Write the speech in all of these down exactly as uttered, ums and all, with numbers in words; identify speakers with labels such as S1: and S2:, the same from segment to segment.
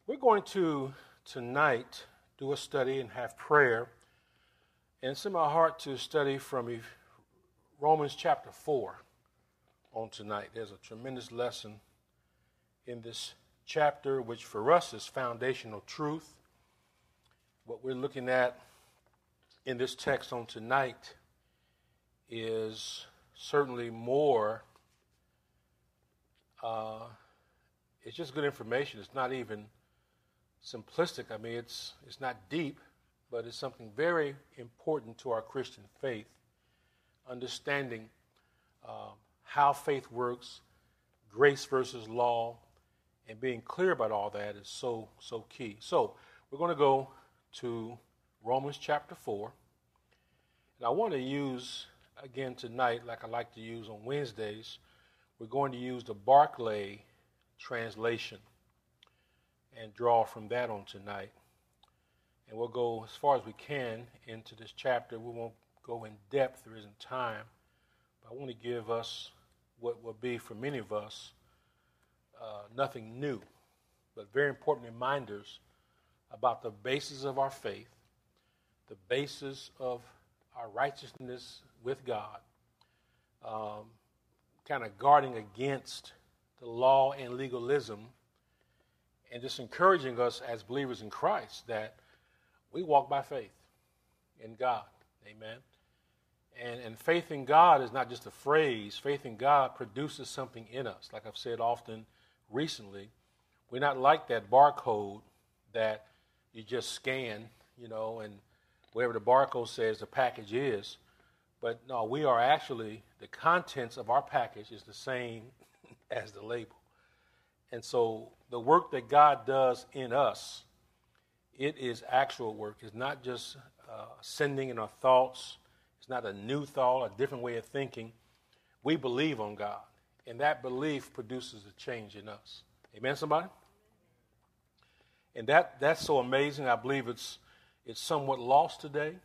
S1: We're going to tonight do a study and have prayer. And it's in my heart to study from Romans chapter four on tonight. There's a tremendous lesson in this chapter, which for us is foundational truth. What we're looking at in this text on tonight is certainly more, uh, it's just good information. It's not even simplistic. I mean, it's it's not deep, but it's something very important to our Christian faith. Understanding uh, how faith works, grace versus law, and being clear about all that is so, so key. So we're going to go to Romans chapter four. And I want to use, again tonight, like I like to use on Wednesdays, we're going to use the Barclay translation and draw from that on tonight. And we'll go as far as we can into this chapter. We won't go in depth. There isn't time. But I want to give us what will be, for many of us, uh, nothing new, but very important reminders about the basis of our faith, the basis of our righteousness with God, um, kind of guarding against the law and legalism, and just encouraging us as believers in Christ that we walk by faith in God. Amen. And, and faith in God is not just a phrase. Faith in God produces something in us. Like I've said often recently, we're not like that barcode that you just scan, you know, and whatever the barcode says the package is. But no, we are actually, the contents of our package is the same as the label. And so the work that God does in us, it is actual work. It's not just uh, sending in our thoughts. It's not a new thought, a different way of thinking. We believe on God, and that belief produces a change in us. Amen, somebody? And that that's so amazing. I believe it's it's somewhat lost today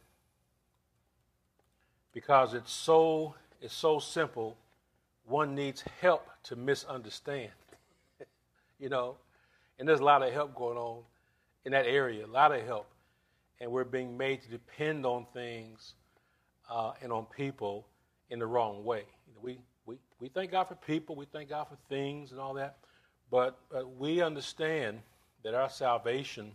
S1: because it's so it's so simple. One needs help to misunderstand. You know, and there's a lot of help going on in that area, a lot of help. And we're being made to depend on things uh, and on people in the wrong way. You know, we, we, we thank God for people, we thank God for things and all that, but, but we understand that our salvation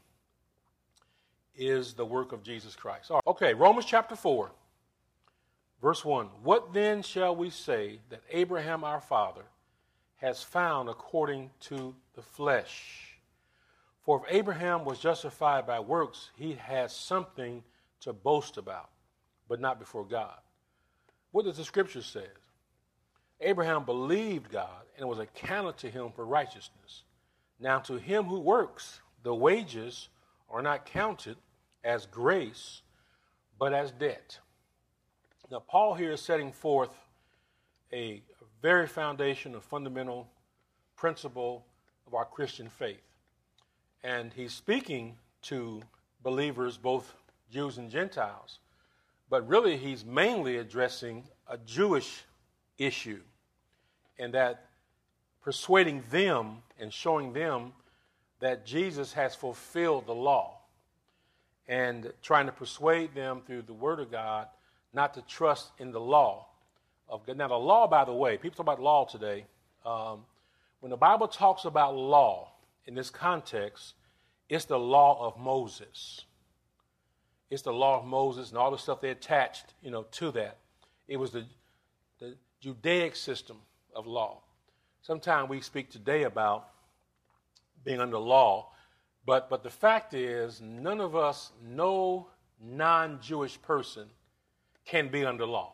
S1: is the work of Jesus Christ. All right. Okay, Romans chapter four, verse one. What then shall we say that Abraham our father has found according to the flesh? For if Abraham was justified by works, he has something to boast about, but not before God. What does the scripture say? Abraham believed God, and it was accounted to him for righteousness. Now to him who works, the wages are not counted as grace, but as debt. Now Paul here is setting forth a very foundation, a fundamental principle of our Christian faith. And he's speaking to believers, both Jews and Gentiles, but really he's mainly addressing a Jewish issue, and that persuading them and showing them that Jesus has fulfilled the law, and trying to persuade them through the Word of God not to trust in the law of God. Now, the law, by the way, people talk about law today. Um, when the Bible talks about law in this context, it's the law of Moses. It's the law of Moses and all the stuff they attached, you know, to that. It was the, the Judaic system of law. Sometimes we speak today about being under law, but but the fact is, none of us, no non-Jewish person can be under law.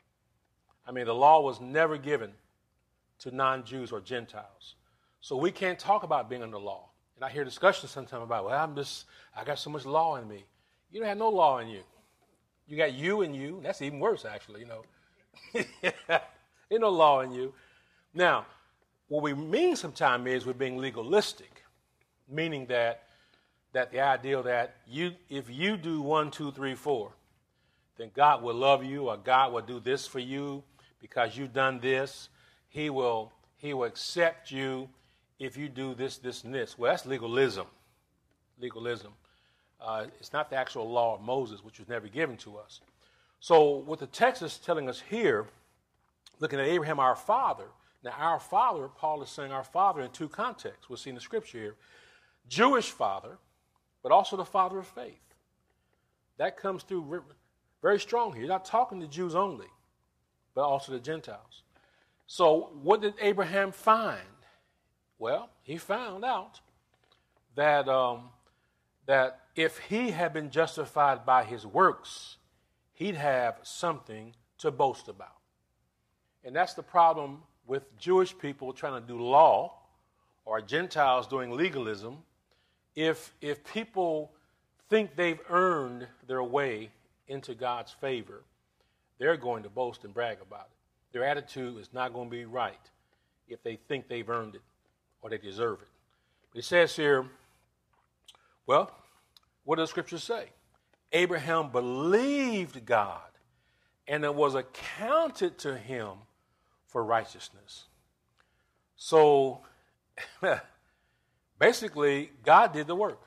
S1: I mean, the law was never given to non-Jews or Gentiles. So we can't talk about being under law. And I hear discussions sometimes about, well, I'm just, I got so much law in me. You don't have no law in you. You got you and you. That's even worse, actually, you know. Ain't no law in you. Now, what we mean sometimes is we're being legalistic, meaning that that the idea that you, if you do one, two, three, four, then God will love you, or God will do this for you because you've done this. He will He will accept you if you do this, this, and this. Well, that's legalism. legalism. Uh, it's not the actual law of Moses, which was never given to us. So what the text is telling us here, looking at Abraham, our father. Now, our father, Paul is saying our father in two contexts. We'll see in the scripture here. Jewish father, but also the father of faith. That comes through very strong here. He's not talking to Jews only, but also to Gentiles. So what did Abraham find? Well, he found out that, um, that if he had been justified by his works, he'd have something to boast about. And that's the problem with Jewish people trying to do law or Gentiles doing legalism. If, if people think they've earned their way into God's favor, they're going to boast and brag about it. Their attitude is not going to be right if they think they've earned it or they deserve it. But it says here, well, what does Scripture say? Abraham believed God, and it was accounted to him for righteousness. So, basically, God did the work.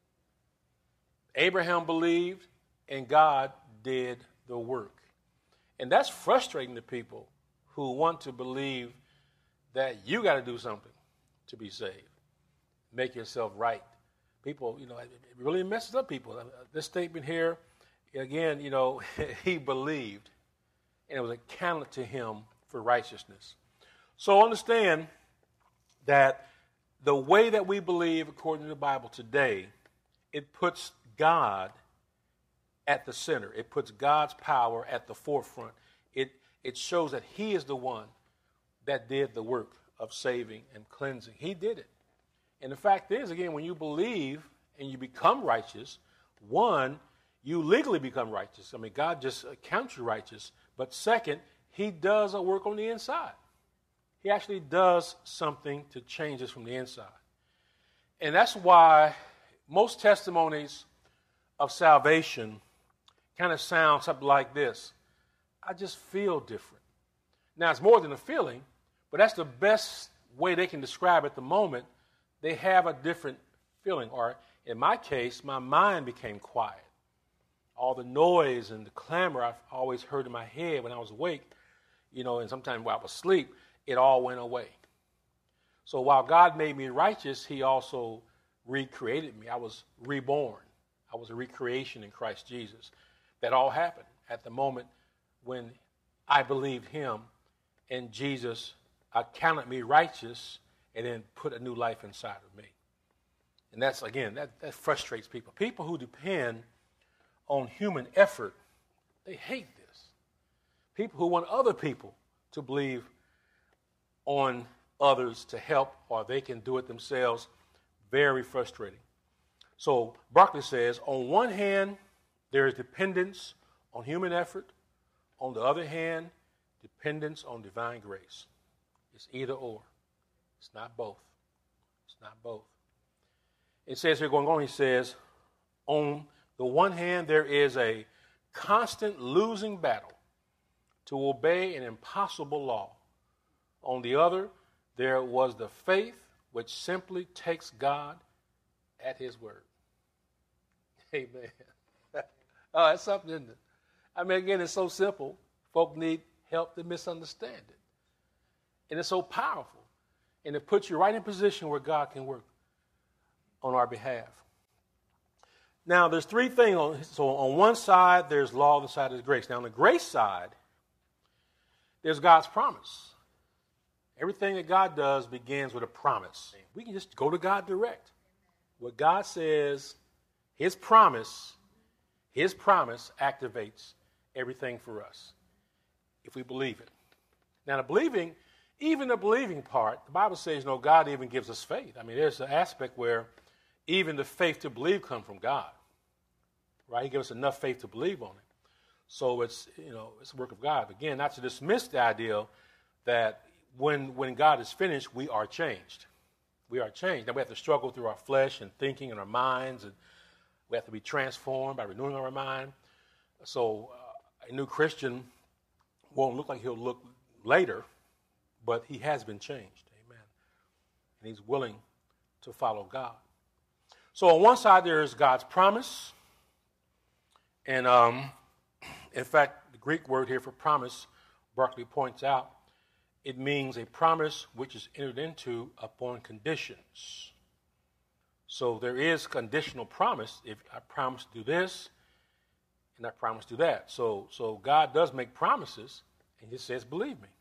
S1: Abraham believed, and God did the work. And that's frustrating to people who want to believe that you got to do something to be saved. Make yourself right. People, you know, it really messes up people. This statement here, again, you know, he believed, and it was accounted to him for righteousness. So understand that the way that we believe, according to the Bible today, it puts God at the center. It puts God's power at the forefront. It, it shows that he is the one that did the work of saving and cleansing. He did it. And the fact is, again, when you believe and you become righteous, one, you legally become righteous. I mean, God just counts you righteous. But second, he does a work on the inside. He actually does something to change us from the inside. And that's why most testimonies of salvation kind of sound something like this. I just feel different. Now, it's more than a feeling, but that's the best way they can describe it at the moment. They have a different feeling. Or in my case, my mind became quiet. All the noise and the clamor I've always heard in my head when I was awake, you know, and sometimes while I was asleep, it all went away. So while God made me righteous, he also recreated me. I was reborn. I was a recreation in Christ Jesus. That all happened at the moment when I believed him and Jesus accounted me righteous and then put a new life inside of me. And that's, again, that, that frustrates people. People who depend on human effort, they hate this. People who want other people to believe on others to help or they can do it themselves, very frustrating. So Barclay says, on one hand, there is dependence on human effort. On the other hand, dependence on divine grace. It's either or. It's not both. It's not both. It says here, going on, he says, on the one hand, there is a constant losing battle to obey an impossible law. On the other, there was the faith which simply takes God at his word. Amen. Oh, that's something, isn't it? I mean, again, it's so simple. Folk need help to misunderstand it. And it's so powerful. And it puts you right in position where God can work on our behalf. Now, there's three things. On, so on one side, there's law, on the side is grace. Now, on the grace side, there's God's promise. Everything that God does begins with a promise. We can just go to God direct. What God says, his promise, his promise activates everything for us if we believe it. Now, the believing, even the believing part, the Bible says, you know, God even gives us faith. I mean, there's an aspect where even the faith to believe comes from God, right? He gives us enough faith to believe on it. So it's, you know, it's a work of God. Again, not to dismiss the idea that when when God is finished, we are changed. We are changed. Now we have to struggle through our flesh and thinking and our minds, and we have to be transformed by renewing our mind. So uh, a new Christian won't look like he'll look later, but he has been changed. Amen. And he's willing to follow God. So on one side, there is God's promise. And um, in fact, the Greek word here for promise, Barclay points out, it means a promise which is entered into upon conditions. So there is conditional promise. If I promise to do this, and I promise to do that. So, so God does make promises, and he says, believe me.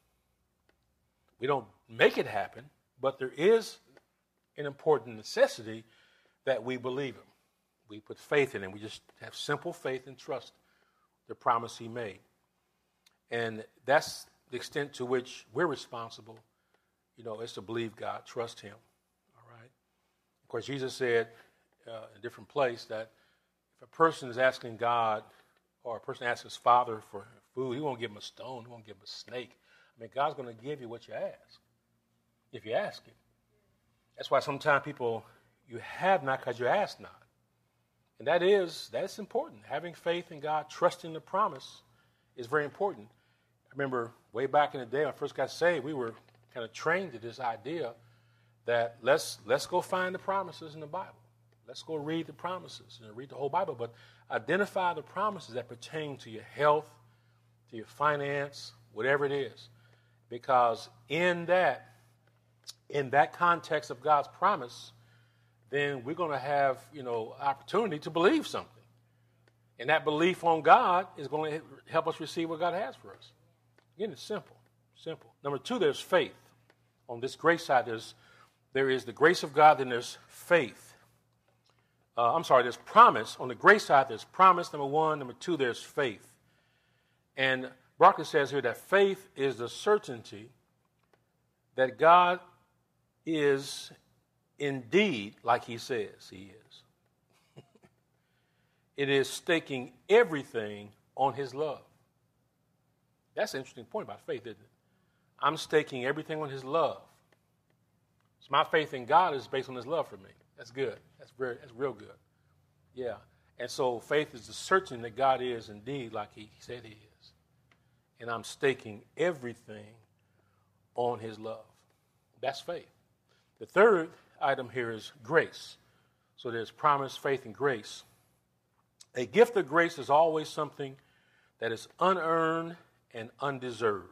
S1: We don't make it happen, but there is an important necessity that we believe him. We put faith in him. We just have simple faith and trust the promise he made. And that's the extent to which we're responsible, you know, is to believe God, trust him. All right. Of course, Jesus said uh, in a different place that if a person is asking God, or a person asks his father for food, he won't give him a stone, he won't give him a snake. I mean, God's going to give you what you ask, if you ask him. That's why sometimes people, you have not because you ask not. And that is, that's important. Having faith in God, trusting the promise is very important. I remember way back in the day when I first got saved, we were kind of trained to this idea that let's let's go find the promises in the Bible. Let's go read the promises and read the whole Bible, but identify the promises that pertain to your health, to your finance, whatever it is. Because in that, in that context of God's promise, then we're going to have, you know, opportunity to believe something. And that belief on God is going to help us receive what God has for us. Again, it's simple, simple. Number two, there's faith. On this grace side, there's, there is the grace of God, then there's faith. Uh, I'm sorry, there's promise. On the grace side, there's promise, number one. Number two, there's faith. And Barclay says here that faith is the certainty that God is indeed like he says he is. It is staking everything on his love. That's an interesting point about faith, isn't it? I'm staking everything on his love. So my faith in God is based on his love for me. That's good. That's very, that's real good. Yeah. And so faith is the certainty that God is indeed like he said he is. And I'm staking everything on his love. That's faith. The third item here is grace. So there's promise, faith, and grace. A gift of grace is always something that is unearned and undeserved.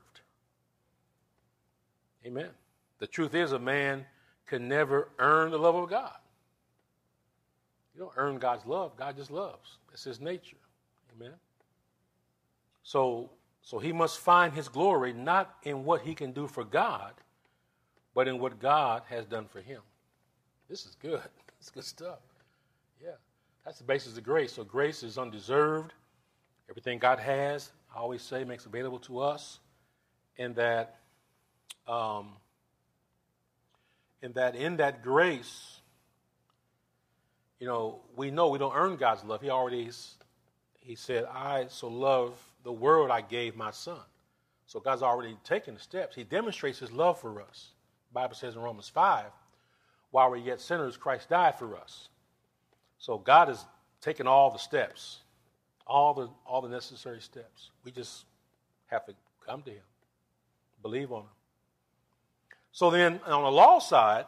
S1: Amen. The truth is, a man can never earn the love of God. You don't earn God's love. God just loves. That's his nature. Amen. So, so he must find his glory not in what he can do for God, but in what God has done for him. This is good. It's good stuff. Yeah. That's the basis of grace. So grace is undeserved. Everything God has, I always say, makes available to us. And that, um, and that in that grace, you know, we know we don't earn God's love. He already, he said, I so love the world I gave my son. So God's already taken the steps. He demonstrates his love for us. The Bible says in Romans five, while we're yet sinners, Christ died for us. So God has taken all the steps, all the all the necessary steps. We just have to come to him, believe on him. So then on the law side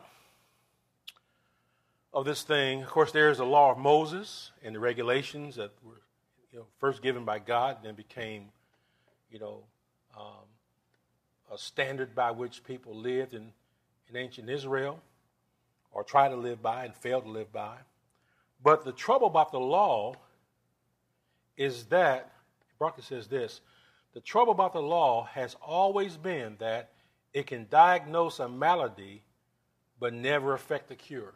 S1: of this thing, of course, there's the law of Moses and the regulations that were, you know, first given by God, then became, you know, um, a standard by which people lived in, in ancient Israel, or tried to live by and failed to live by. But the trouble about the law is that, Barclay says this, the trouble about the law has always been that it can diagnose a malady but never affect the cure.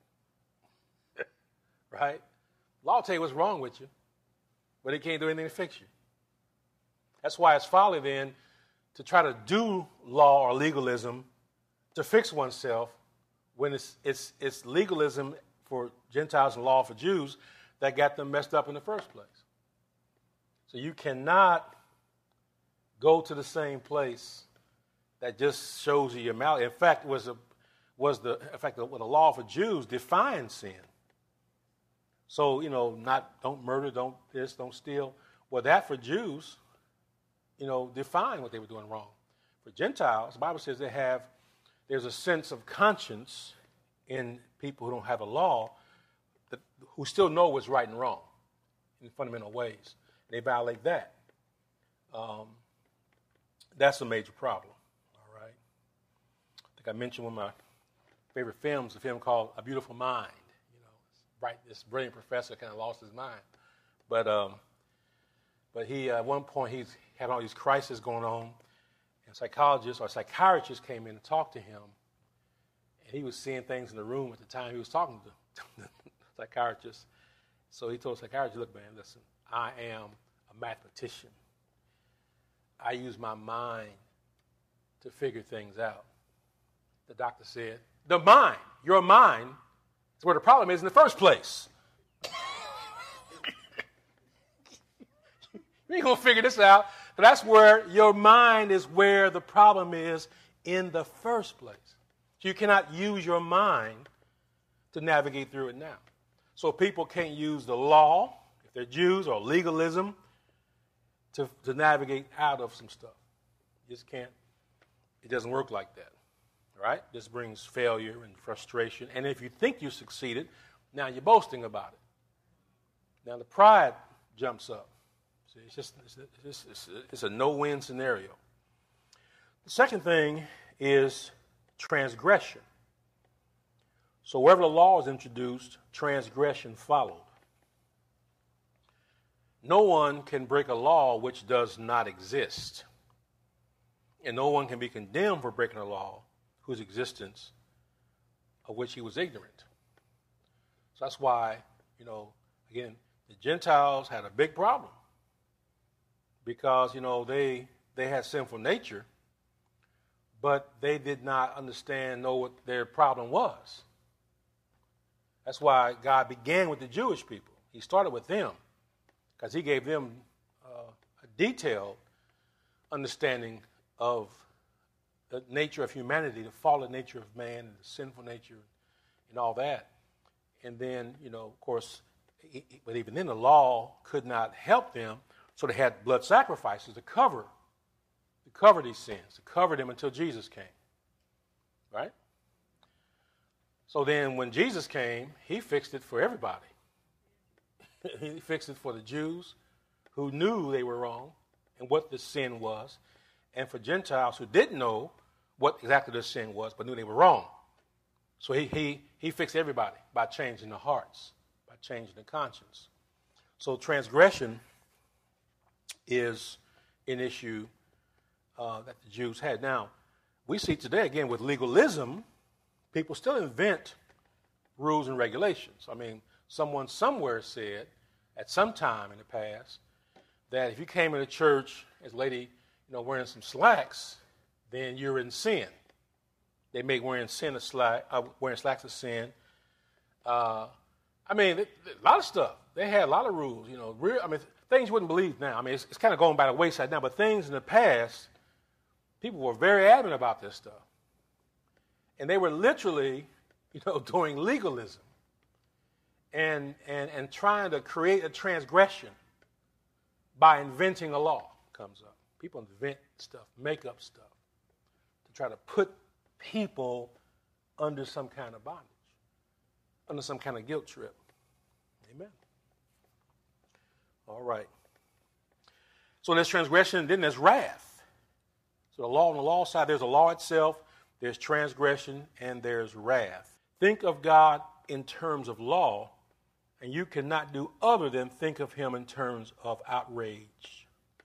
S1: Right? Law will tell you what's wrong with you, but it can't do anything to fix you. That's why it's folly then to try to do law or legalism to fix oneself when it's it's it's legalism for Gentiles and law for Jews that got them messed up in the first place. So you cannot go to the same place that just shows you your malady. In fact, was a was the in fact the, the law for Jews defined sin. So, you know, not don't murder, don't this, don't steal. Well, that for Jews, you know, defined what they were doing wrong. For Gentiles, the Bible says they have there's a sense of conscience in people who don't have a law that, who still know what's right and wrong in fundamental ways. And they violate that. Um, that's a major problem. All right. I think I mentioned one of my favorite films, a film called A Beautiful Mind. You know, right, this brilliant professor kind of lost his mind. But um, but he, uh, at one point, he's had all these crises going on, and psychologists or psychiatrists came in and talked to him, and he was seeing things in the room at the time he was talking to the psychiatrist. So he told the psychiatrist, look, man, listen, I am a mathematician. I use my mind to figure things out. The doctor said, the mind, your mind, is where the problem is in the first place. You ain't going to figure this out. But that's where your mind is where the problem is in the first place. So you cannot use your mind to navigate through it now. So people can't use the law, if they're Jews, or legalism to, to navigate out of some stuff. You just can't. It doesn't work like that. All right? This brings failure and frustration. And if you think you succeeded, now you're boasting about it. Now the pride jumps up. See, it's just it's, it's, it's, it's a no-win scenario. The second thing is transgression. So wherever the law is introduced, transgression followed. No one can break a law which does not exist. And no one can be condemned for breaking a law whose existence of which he was ignorant. So that's why, you know, again, the Gentiles had a big problem. Because, you know, they they had sinful nature, but they did not understand, know what their problem was. That's why God began with the Jewish people. He started with them because he gave them uh, a detailed understanding of the nature of humanity, the fallen nature of man, and the sinful nature, and all that. And then, you know, of course, but even then the law could not help them. So they had blood sacrifices to cover, to cover these sins, to cover them until Jesus came, right? So then when Jesus came, he fixed it for everybody. He fixed it for the Jews who knew they were wrong and what the sin was, and for Gentiles who didn't know what exactly the sin was but knew they were wrong. So he, he, he fixed everybody by changing the hearts, by changing the conscience. So transgression is an issue uh, that the Jews had. Now, we see today, again, with legalism, people still invent rules and regulations. I mean, someone somewhere said at some time in the past that if you came into church as a lady, you know, wearing some slacks, then you're in sin. They make wearing sin a slack, uh, wearing slacks a sin. Uh, I mean, it, it, a lot of stuff. They had a lot of rules. You know, real, I mean, things you wouldn't believe now. I mean, it's, it's kind of going by the wayside now, but things in the past, people were very adamant about this stuff. And they were literally, you know, doing legalism and, and, and trying to create a transgression by inventing a law. Comes up. People invent stuff, make up stuff to try to put people under some kind of bondage, under some kind of guilt trip. Amen. All right. So there's transgression, and then there's wrath. So the law on the law side, there's a law itself, there's transgression, and there's wrath. Think of God in terms of law, and you cannot do other than think of him in terms of outrage.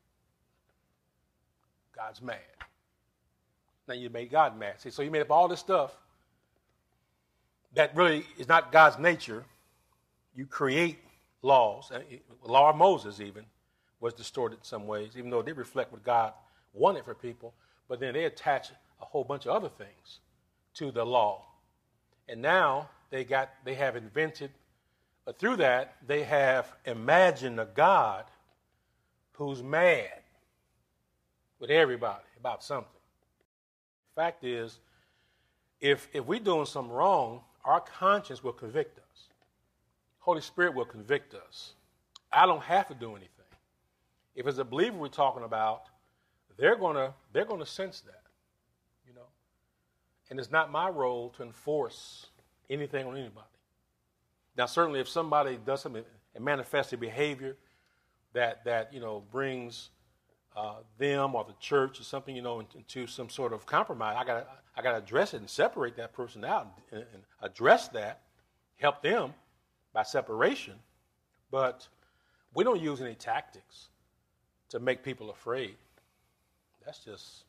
S1: God's mad. Now you made God mad. See, so you made up all this stuff that really is not God's nature. You create laws. The law of Moses even was distorted in some ways, even though it did reflect what God wanted for people. But then they attach a whole bunch of other things to the law. And now they got they have invented, but through that, they have imagined a God who's mad with everybody about something. The fact is, if if we're doing something wrong, our conscience will convict us. Holy Spirit will convict us. I don't have to do anything. If it's a believer we're talking about, they're gonna they're gonna sense that, you know. And it's not my role to enforce anything on anybody. Now, certainly if somebody does something and manifests a behavior that, that you know, brings uh, them or the church or something, you know, into some sort of compromise, I got I got to address it and separate that person out and, and address that, help them by separation. But we don't use any tactics to make people afraid. That's just,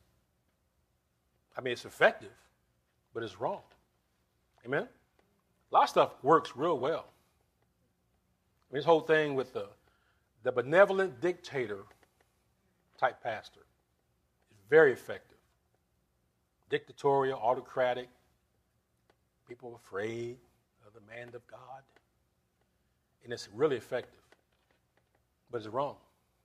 S1: I mean, it's effective, but it's wrong. Amen? A lot of stuff works real well. I mean, this whole thing with the, the benevolent dictator type pastor is very effective. Dictatorial, autocratic, people afraid of the man of God. And it's really effective. But it's wrong.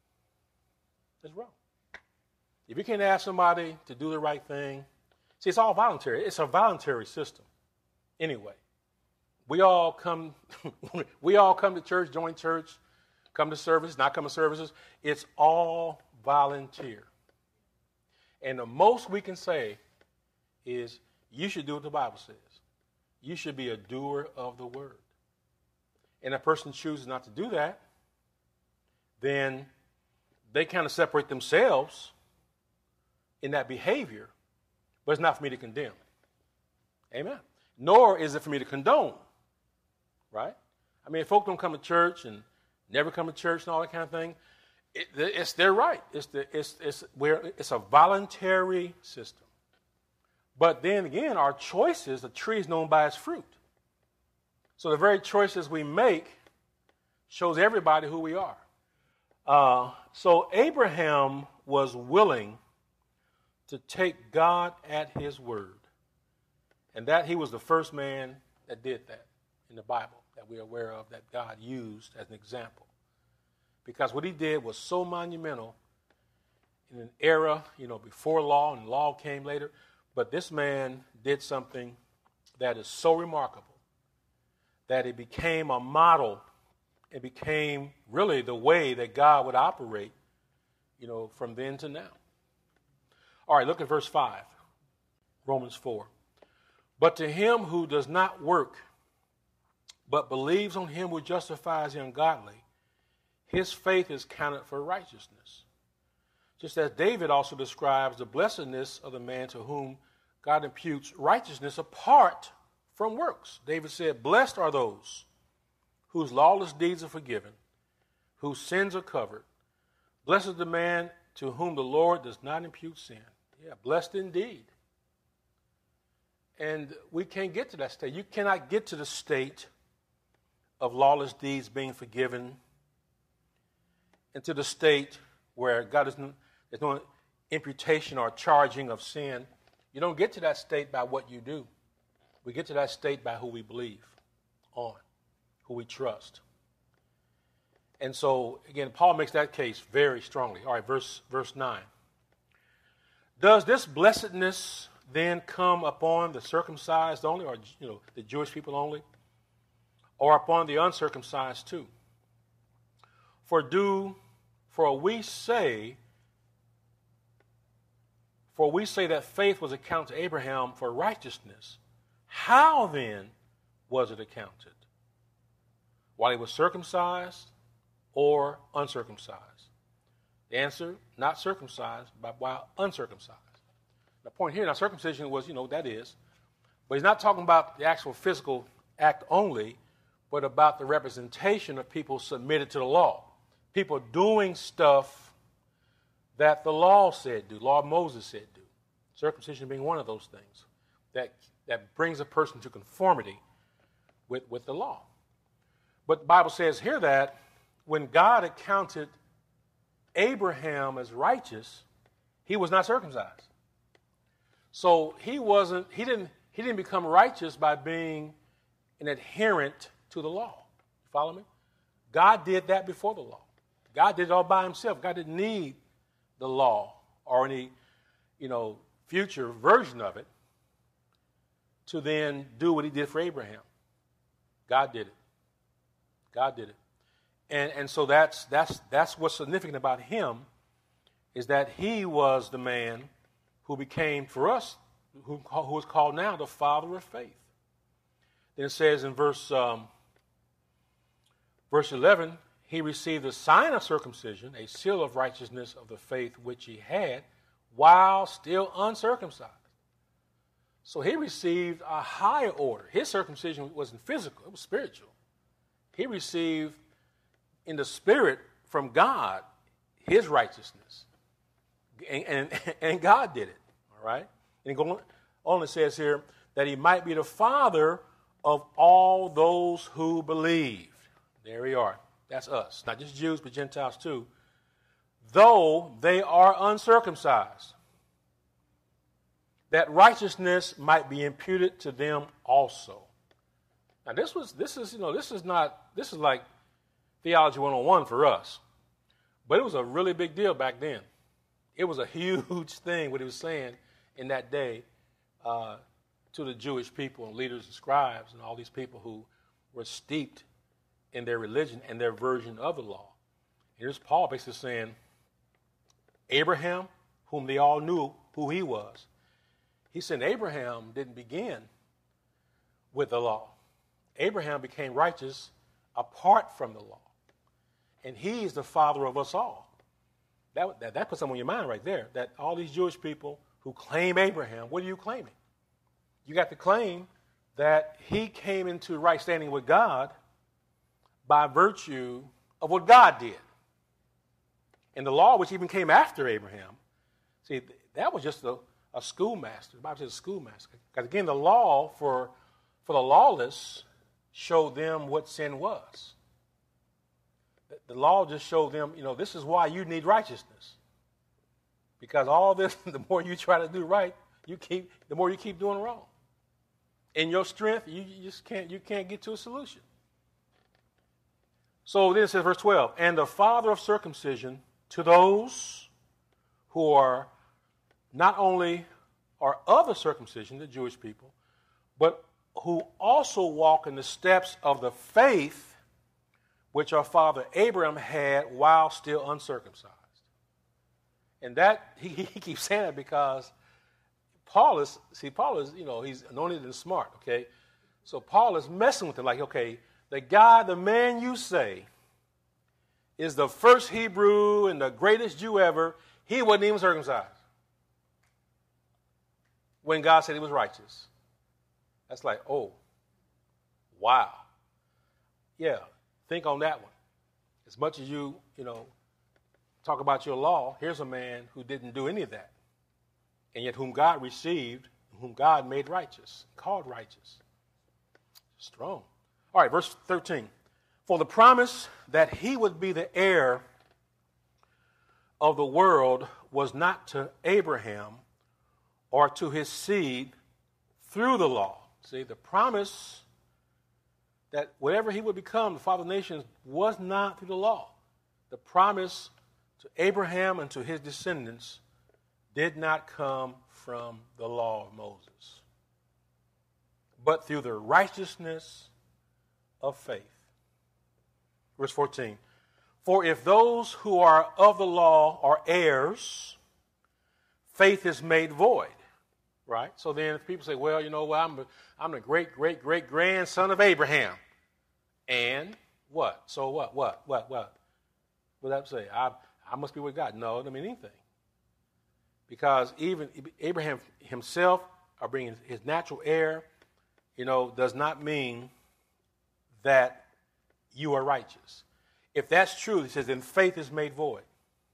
S1: It's wrong. If you can't ask somebody to do the right thing, see, it's all voluntary. It's a voluntary system. Anyway, we all come, we all come to church, join church, come to service, not come to services. It's all volunteer. And the most we can say is you should do what the Bible says. You should be a doer of the word. And a person chooses not to do that, then they kind of separate themselves in that behavior, but it's not for me to condemn. Amen. Nor is it for me to condone. Right? I mean, if folk don't come to church and never come to church and all that kind of thing, it, it's their right. It's, the, it's, it's, where, it's a voluntary system. But then again, our choices, the tree is known by its fruit. So the very choices we make shows everybody who we are. Uh, so Abraham was willing to take God at his word. And that he was the first man that did that in the Bible that we're aware of, that God used as an example. Because what he did was so monumental in an era, you know, before law, and law came later. But this man did something that is so remarkable that it became a model. It became really the way that God would operate, you know, from then to now. All right, look at verse five, Romans four. But to him who does not work, but believes on him who justifies the ungodly, his faith is counted for righteousness. Just as David also describes the blessedness of the man to whom God imputes righteousness apart from works. David said, blessed are those whose lawless deeds are forgiven, whose sins are covered. Blessed is the man to whom the Lord does not impute sin. Yeah, blessed indeed. And we can't get to that state. You cannot get to the state of lawless deeds being forgiven and to the state where God is, there's no imputation or charging of sin. You don't get to that state by what you do. We get to that state by who we believe on, who we trust. And so, again, Paul makes that case very strongly. All right, verse, verse nine. Does this blessedness then come upon the circumcised only, or you know, the Jewish people only, or upon the uncircumcised too? For do, for we say, for we say that faith was accounted to Abraham for righteousness. How then was it accounted? While he was circumcised or uncircumcised? The answer, not circumcised, but while uncircumcised. The point here, now circumcision was, you know, that is, but he's not talking about the actual physical act only, but about the representation of people submitted to the law. People doing stuff that the law said do, law of Moses said do. Circumcision being one of those things that, that brings a person to conformity with, with the law. But the Bible says here that when God accounted Abraham as righteous, he was not circumcised. So he wasn't, he didn't, he didn't become righteous by being an adherent to the law. You follow me? God did that before the law. God did it all by himself. God didn't need the law or any, you know, future version of it to then do what he did for Abraham. God did it. God did it. And and so that's that's that's what's significant about him, is that he was the man who became for us, who, who is called now the father of faith. Then it says in verse um, Verse eleven, he received the sign of circumcision, a seal of righteousness of the faith which he had, while still uncircumcised. So he received a higher order. His circumcision wasn't physical, it was spiritual. He received in the spirit from God his righteousness. And, and, and God did it, all right? And it only says here that he might be the father of all those who believed. There we are. That's us. Not just Jews, but Gentiles too. Though they are uncircumcised, that righteousness might be imputed to them also. Now this was, this is, you know, this is not, this is like theology one oh one for us. But it was a really big deal back then. It was a huge thing what he was saying in that day uh, to the Jewish people and leaders and scribes and all these people who were steeped in their religion and their version of the law. Here's Paul basically saying, Abraham, whom they all knew who he was, he said Abraham didn't begin with the law. Abraham became righteous apart from the law. And he is the father of us all. That, that, that puts something on your mind right there, that all these Jewish people who claim Abraham, what are you claiming? You got to claim that he came into right standing with God by virtue of what God did. And the law, which even came after Abraham, see, that was just a, a schoolmaster. The Bible says a schoolmaster. Because again, the law for, for the lawless showed them what sin was. The, the law just showed them, you know, this is why you need righteousness. Because all this, the more you try to do right, you keep, the more you keep doing wrong. In your strength, you, you just can't, you can't get to a solution. So then it says, verse twelve, and the father of circumcision to those who are not only are of the circumcision, the Jewish people, but who also walk in the steps of the faith which our father Abraham had while still uncircumcised. And that, he, he keeps saying it because Paul is, see, Paul is, you know, he's anointed and smart, okay? So Paul is messing with it like, okay, the guy, the man you say is the first Hebrew and the greatest Jew ever, he wasn't even circumcised when God said he was righteous. That's like, oh, wow. Yeah, think on that one. As much as you, you know, talk about your law, here's a man who didn't do any of that, and yet whom God received, whom God made righteous, called righteous. Strong. All right, verse thirteen. For the promise that he would be the heir of the world was not to Abraham or to his seed through the law. See, the promise that whatever he would become, the father of nations, was not through the law. The promise to Abraham and to his descendants did not come from the law of Moses, but through the righteousness of faith. Verse fourteen, for if those who are of the law are heirs, faith is made void. Right? So then if people say, well, you know what, I'm, I'm the great, great, great grandson of Abraham. And what? So what? What? What? What? What does that say? I, I must be with God. No, it doesn't mean anything. Because even Abraham himself, or being his natural heir, you know, does not mean that you are righteous. If that's true, he says, then faith is made void,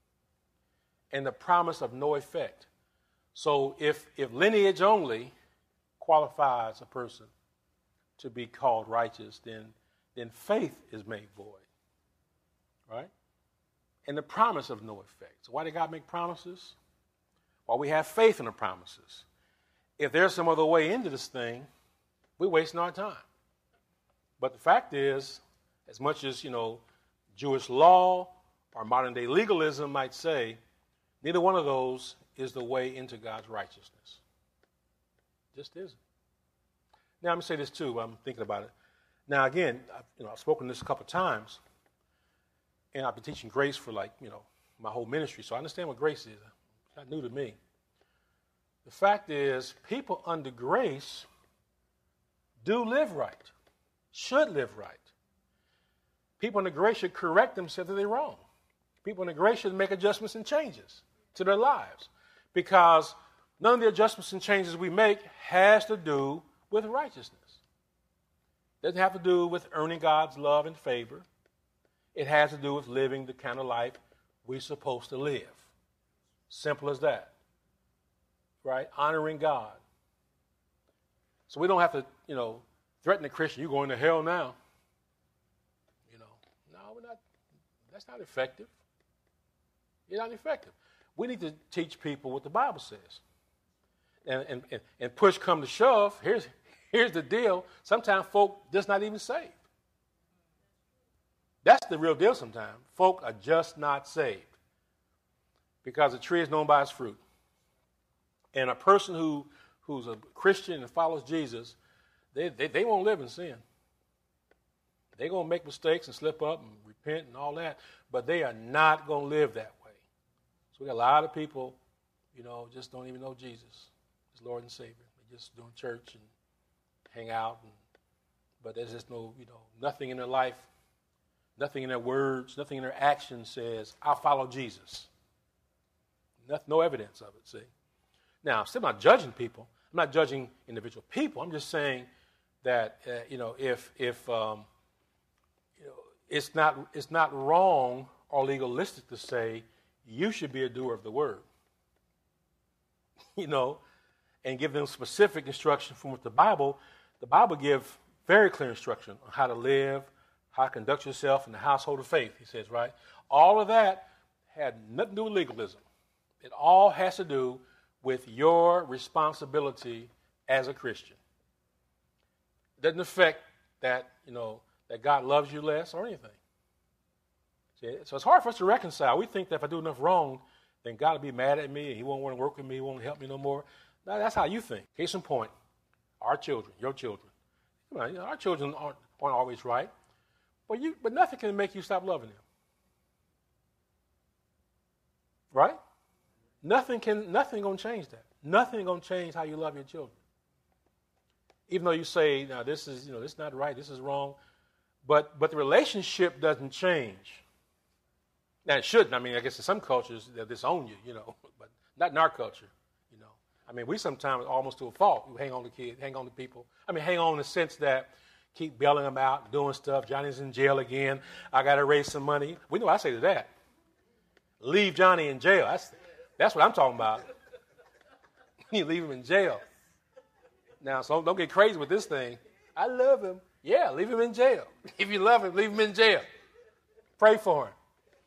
S1: and the promise of no effect. So if, if lineage only qualifies a person to be called righteous, then, then faith is made void, right? And the promise of no effect. So why did God make promises? Well, we have faith in the promises. If there's some other way into this thing, we're wasting our time. But the fact is, as much as, you know, Jewish law or modern day legalism might say, neither one of those is the way into God's righteousness. Just isn't. Now, let me say this too. I'm thinking about it. Now, again, I've, you know, I've spoken this a couple of times, and I've been teaching grace for like, you know, my whole ministry, so I understand what grace is. It's not new to me. The fact is, people under grace do live right, should live right. People in the grace should correct themselves if they're wrong. People in the grace should make adjustments and changes to their lives, because none of the adjustments and changes we make has to do with righteousness. It doesn't have to do with earning God's love and favor. It has to do with living the kind of life we're supposed to live. Simple as that. Right? Honoring God. So we don't have to, you know, threaten the Christian, you're going to hell now. You know, no, we're not. That's not effective. You're not effective. We need to teach people what the Bible says. And, and, and push come to shove, here's, here's the deal. Sometimes folk just not even saved. That's the real deal sometimes. Folk are just not saved. Because a tree is known by its fruit. And a person who, who's a Christian and follows Jesus, they, they, they won't live in sin. They're going to make mistakes and slip up and repent and all that, but they are not going to live that way. So we got a lot of people, you know, just don't even know Jesus as Lord and Savior. They're just doing church and hang out, and, but there's just no, you know, nothing in their life, nothing in their words, nothing in their actions says, I follow Jesus. No, no evidence of it, see. Now, I'm still not judging people. I'm not judging individual people. I'm just saying that, uh, you know, if, if um, you know, it's not, it's not wrong or legalistic to say you should be a doer of the word, you know, and give them specific instruction from what the Bible, the Bible gives very clear instruction on how to live, how to conduct yourself in the household of faith, he says, right? All of that had nothing to do with legalism. It all has to do with your responsibility as a Christian. It doesn't affect that, you know, that God loves you less or anything. See, so it's hard for us to reconcile. We think that if I do enough wrong, then God will be mad at me and he won't want to work with me, he won't help me no more. No, that's how you think. Case in point, our children, your children. You know, our children aren't, aren't always right, but, you, but nothing can make you stop loving them. Right? Nothing can, nothing going to change that. Nothing going to change how you love your children. Even though you say, now this is, you know, this is not right, this is wrong, but but the relationship doesn't change. Now it shouldn't. I mean, I guess in some cultures they disown you, you know, but not in our culture, you know. I mean, we sometimes almost to a fault. We hang on to kids, hang on to people. I mean, hang on in the sense that keep bailing them out, doing stuff. Johnny's in jail again. I got to raise some money. We know what I say to that. Leave Johnny in jail. That's that's what I'm talking about. You leave him in jail. Now, so don't get crazy with this thing. I love him. Yeah, leave him in jail. If you love him, leave him in jail. Pray for him.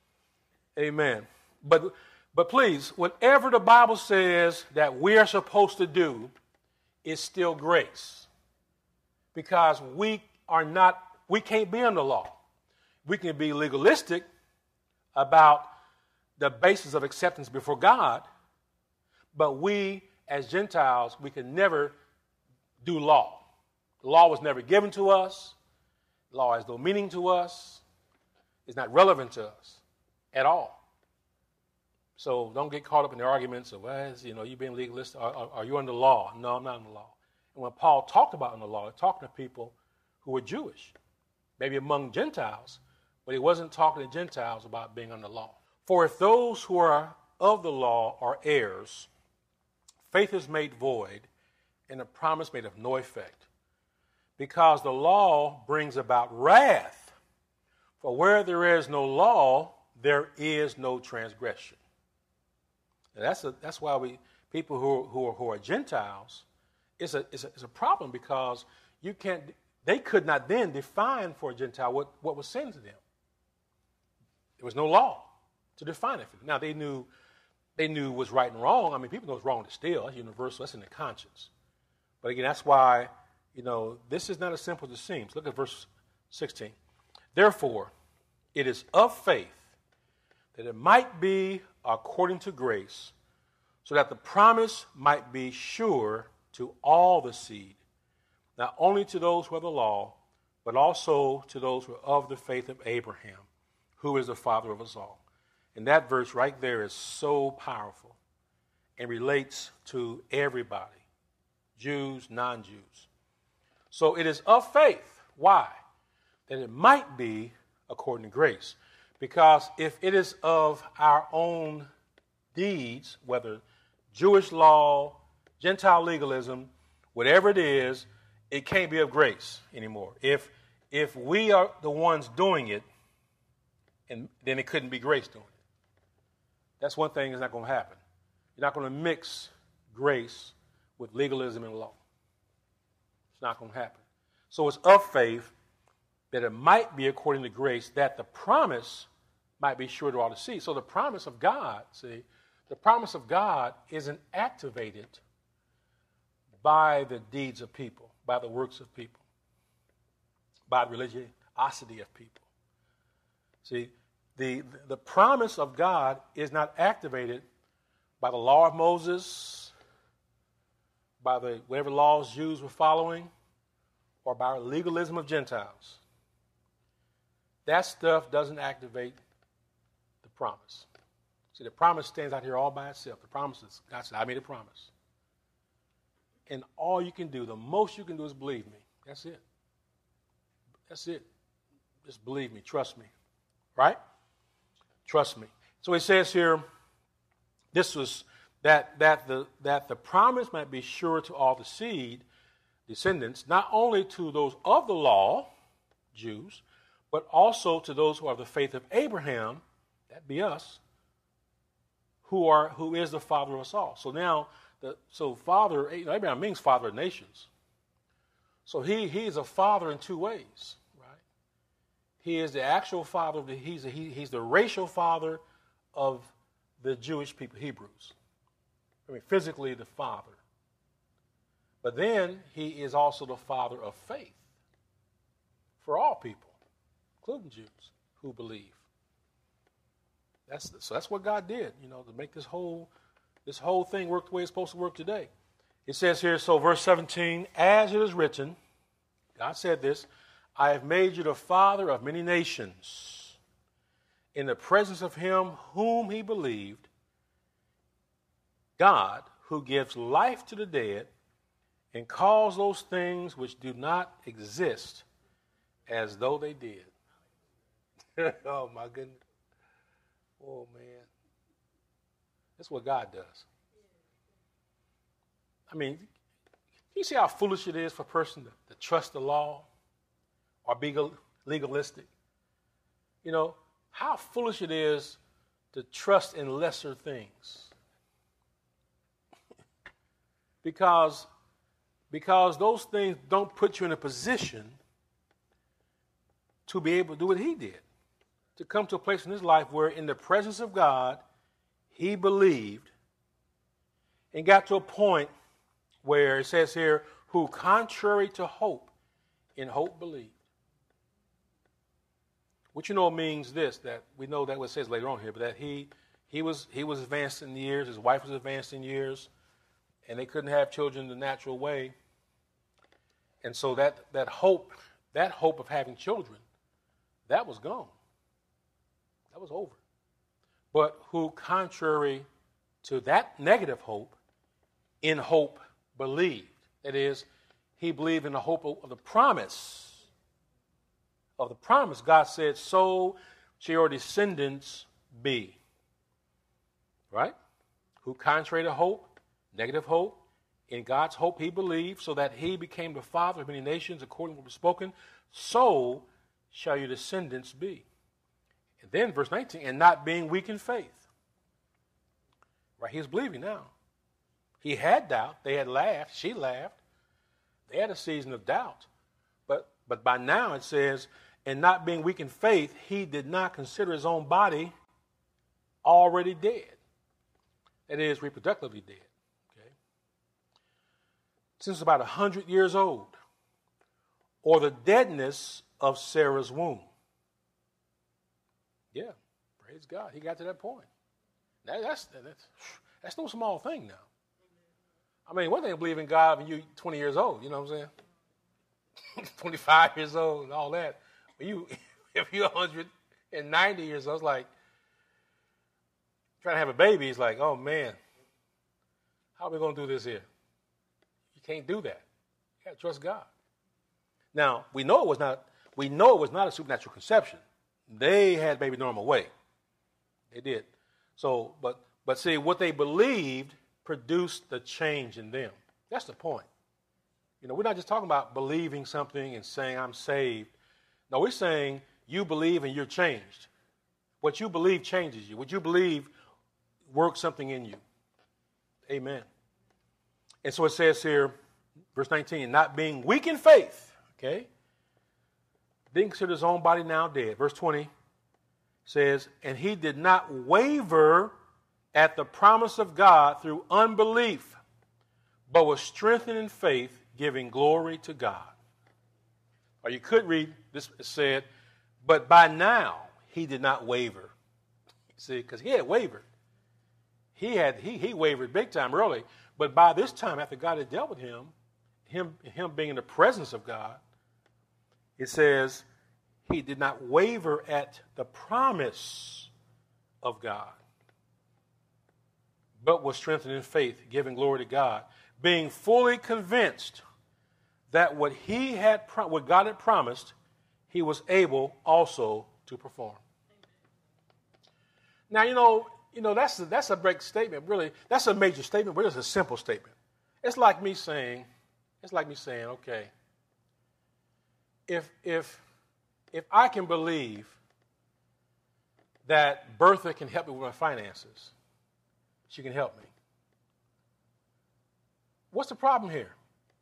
S1: Amen. But but please, whatever the Bible says that we are supposed to do is still grace. Because we are not, we can't be under law. We can be legalistic about the basis of acceptance before God, but we as Gentiles, we can never do law. The law was never given to us. Law has no meaning to us. It's not relevant to us at all. So don't get caught up in the arguments of, well, you know, you being legalist. Are, are, are you under law? No, I'm not under law. And when Paul talked about under law, he talked to people who were Jewish, maybe among Gentiles, but he wasn't talking to Gentiles about being under law. For if those who are of the law are heirs, faith is made void, and the promise made of no effect. Because the law brings about wrath. For where there is no law, there is no transgression. And that's a, that's why we people who who are, who are Gentiles, it's a, it's a it's a problem, because you can't. They could not then define for a Gentile what, what was sin to them. There was no law to define it for them. Now they knew they knew what's right and wrong. I mean, people know it's wrong to steal. That's universal. That's in the conscience. But again, that's why, you know, this is not as simple as it seems. Look at verse sixteen. Therefore, it is of faith that it might be according to grace, so that the promise might be sure to all the seed, not only to those who are the law, but also to those who are of the faith of Abraham, who is the father of us all. And that verse right there is so powerful and relates to everybody. Jews, non-Jews. So it is of faith. Why? That it might be according to grace. Because if it is of our own deeds, whether Jewish law, Gentile legalism, whatever it is, it can't be of grace anymore. If if we are the ones doing it, and then it couldn't be grace doing it. That's one thing that's not going to happen. You're not going to mix grace with legalism and law. It's not going to happen. So it's of faith that it might be according to grace, that the promise might be sure to all the seed. So the promise of God, see, the promise of God isn't activated by the deeds of people, by the works of people, by the religiosity of people. See, the, the promise of God is not activated by the law of Moses, by the whatever laws Jews were following, or by legalism of Gentiles. That stuff doesn't activate the promise. See, the promise stands out here all by itself. The promise is, God said, I made a promise. And all you can do, the most you can do is believe me. That's it. That's it. Just believe me. Trust me. Right? Trust me. So he says here, this was that that the that the promise might be sure to all the seed, descendants, not only to those of the law, Jews, but also to those who are of the faith of Abraham, that be us, who are who is the father of us all. So now, the so father, Abraham means father of nations. So he he is a father in two ways, right? He is the actual father of the he's a, he, he's the racial father of the Jewish people, Hebrews. I mean, physically the father. But then he is also the father of faith for all people, including Jews who believe. That's so that's what God did, you know, to make this whole this whole thing work the way it's supposed to work today. It says here, so verse seventeen, as it is written, God said this, I have made you the father of many nations in the presence of him whom he believed, God, who gives life to the dead and calls those things which do not exist as though they did. Oh, my goodness. Oh, man. That's what God does. I mean, you see how foolish it is for a person to, to trust the law or be legalistic? You know, how foolish it is to trust in lesser things. Because, because those things don't put you in a position to be able to do what he did. To come to a place in his life where in the presence of God, he believed and got to a point where it says here, who contrary to hope, in hope believed. Which you know means this, that we know that what it says later on here, but that he he was he was advanced in years, his wife was advanced in years, and they couldn't have children the natural way. And so that that hope, that hope of having children, that was gone. That was over. But who, contrary to that negative hope, in hope believed. That is, he believed in the hope of the promise. Of the promise, God said, so shall your descendants be. Right? Who, contrary to hope, negative hope, in God's hope he believed, so that he became the father of many nations, according to what was spoken, so shall your descendants be. And then verse nineteen, and not being weak in faith. Right, he's believing now. He had doubt. They had laughed. She laughed. They had a season of doubt. But but by now it says, and not being weak in faith, he did not consider his own body already dead. That is, reproductively dead. Okay? Since about one hundred years old, or the deadness of Sarah's womb. Yeah, praise God. He got to that point. That, that's, that's, that's no small thing now. I mean, one thing to believe in God when you're twenty years old, you know what I'm saying? twenty-five years old and all that. But you, if you're one hundred ninety years old, it's like trying to have a baby. It's like, oh, man, how are we going to do this here? You can't do that. You got to trust God. Now, we know it was not, we know it was not a supernatural conception. They had baby normal way. They did. So, but but see, what they believed produced the change in them. That's the point. You know, we're not just talking about believing something and saying I'm saved. No, we're saying you believe and you're changed. What you believe changes you. What you believe works something in you. Amen. And so it says here, verse nineteen, not being weak in faith, okay, didn't consider his own body now dead. Verse twenty says, and he did not waver at the promise of God through unbelief, but was strengthened in faith, giving glory to God. Or you could read, this said, but by now he did not waver. See, because he had wavered. He had he he wavered big time early, but by this time, after God had dealt with him, him him being in the presence of God, it says he did not waver at the promise of God, but was strengthened in faith, giving glory to God, being fully convinced that what he had what God had promised, he was able also to perform. Now, you know, you know that's a, that's a big statement, really. That's a major statement, but it's a simple statement. It's like me saying, it's like me saying, okay, if if if I can believe that Bertha can help me with my finances, she can help me. What's the problem here?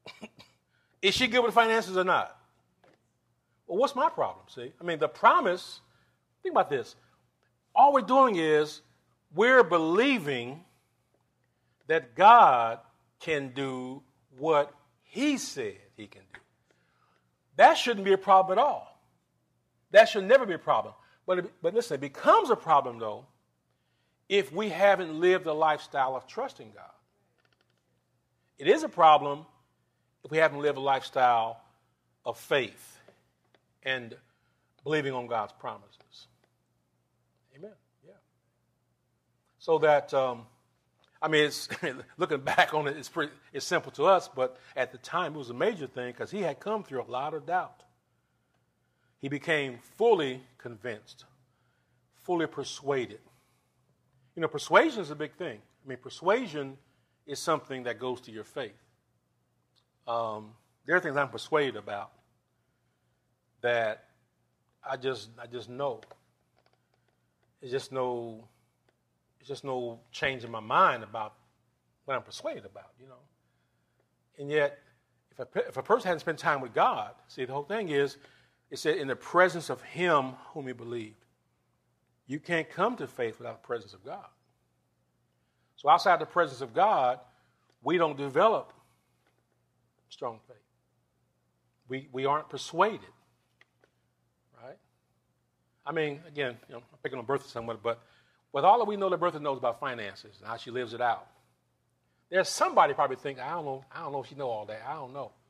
S1: Is she good with finances or not? Well, what's my problem, see? I mean, the promise, think about this. All we're doing is we're believing that God can do what he said he can do. That shouldn't be a problem at all. That should never be a problem. But, it, but listen, it becomes a problem, though, if we haven't lived a lifestyle of trusting God. It is a problem if we haven't lived a lifestyle of faith and believing on God's promises. Amen. Yeah. So that, um, I mean, it's looking back on it, it's pretty, it's simple to us, but at the time it was a major thing because he had come through a lot of doubt. He became fully convinced, fully persuaded. You know, persuasion is a big thing. I mean, persuasion is something that goes to your faith. Um, there are things I'm persuaded about that I just I just know. It's just no it's just no change in my mind about what I'm persuaded about, you know. And yet, if a, if a person hasn't spent time with God, see, the whole thing is, it said in the presence of him whom he believed. You can't come to faith without the presence of God. So outside the presence of God, we don't develop strong faith. We we aren't persuaded. Right? I mean, again, you know, I'm picking on Bertha somewhat, but with all that we know that Bertha knows about finances and how she lives it out, there's somebody probably thinking, I don't know, I don't know if she know all that. I don't know.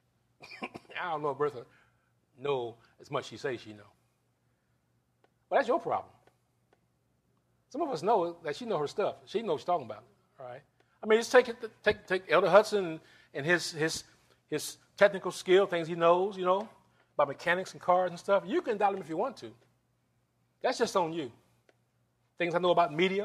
S1: I don't know if Bertha know as much as she says she know. Well, that's your problem. Some of us know that she know her stuff. She knows what she's talking about. All right. I mean, just take it, take take Elder Hudson and his his his technical skill, things he knows, you know, about mechanics and cars and stuff. You can doubt him if you want to. That's just on you. Things I know about media.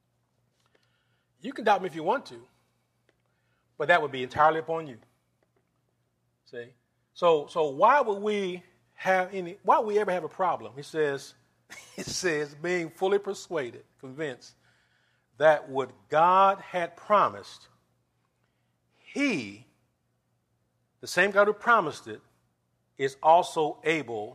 S1: You can doubt me if you want to, but that would be entirely upon you. See? So so why would we have any? Why would we ever have a problem? He says, he says, being fully persuaded, convinced that what God had promised, he, the same God who promised it, is also able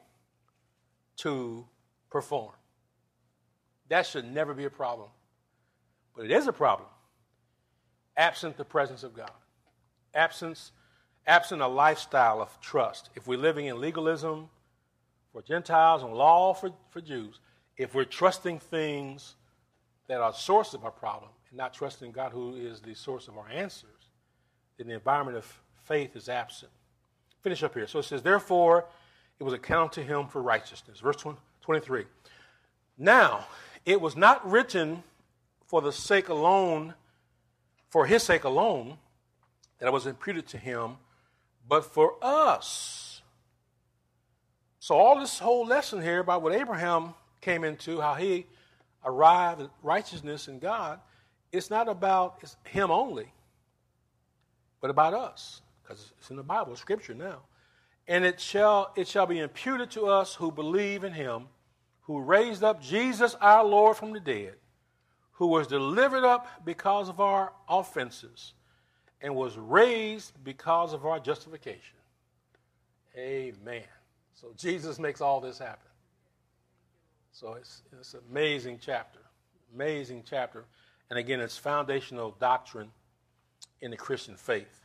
S1: to perform. That should never be a problem. But it is a problem absent the presence of God. Absence, absent a lifestyle of trust. If we're living in legalism for Gentiles and law for, for Jews, if we're trusting things that are the source of our problem and not trusting God who is the source of our answers, then the environment of faith is absent. Finish up here. So it says, therefore, it was accounted to him for righteousness. Verse twenty-three. Now, it was not written for the sake alone, for his sake alone, that it was imputed to him, but for us, So all this whole lesson here about what Abraham came into, how he arrived at righteousness in God, it's not about it's him only, but about us, because it's in the Bible, Scripture now. And it shall it shall be imputed to us who believe in him, who raised up Jesus our Lord from the dead, who was delivered up because of our offenses, and was raised because of our justification. Amen. So Jesus makes all this happen. So it's, it's an amazing chapter, amazing chapter. And again, it's foundational doctrine in the Christian faith.